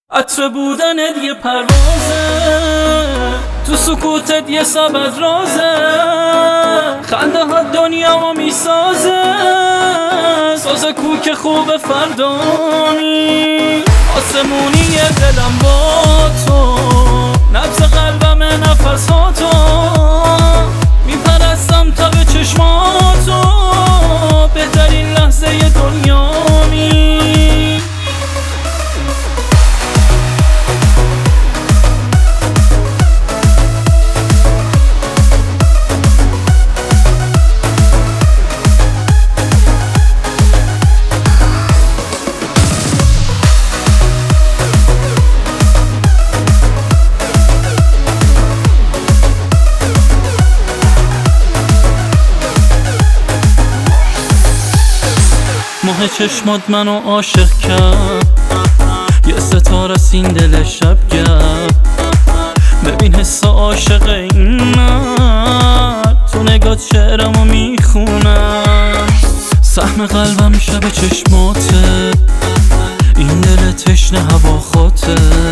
عطر بودنت یه پروازه، تو سکوتت یه سبد رازه، خنده ها دنیا میسازه، ساز کوک خوب فردانی، آسمونی دلم با تو، نبض قلبم نفس ها تو، میپرستم تا به چشماتو، بهترین لحظه دنیامی. ماه چشمات منو عاشق کرد، یه ستاره سین دل شب گرد، ببین حس عاشق این مرد، تو نگات شعرمو میخونم، سهم قلبم شب چشماته، این دل تشنه هوا خاطه،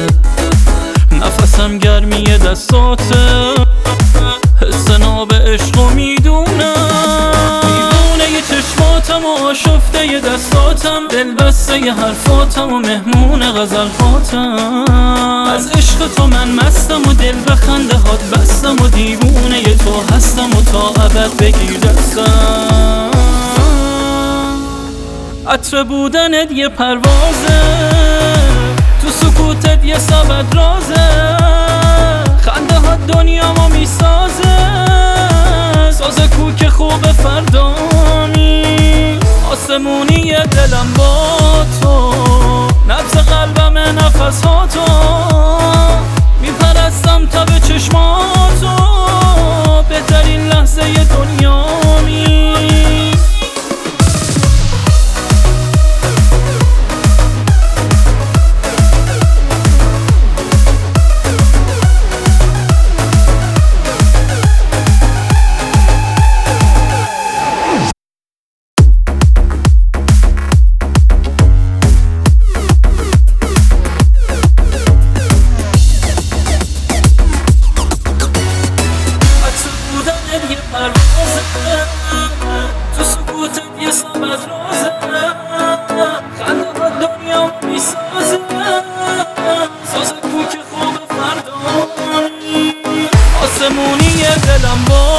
نفسم گرمی دستاته، حس ناب عشقو میدونم، دیوونه چشماتم و آشفته ی دستاتم، دل بسته ی حرفاتم و مهمون غزلهاتم، از عشق تو من مستم و دل به خنده هات بستم و دیوونه ی تو هستم و تا ابد بگیر دستم. عطر بودنت یه پروازه، تو سکوتت یه سبد رازه، خنده ها دنیامو میسازه، ساز کوک خوب فردانی، آسمونی دلم با تو، نبض قلبم نفس ها تو، میپرستم تا به چشماتو، بهترین لحظه دنیامی. تو سکوتت یه سبد رازه، خنده ها دنیا میسازه، ساز کوک خوب فردانی، آسمونی دلم با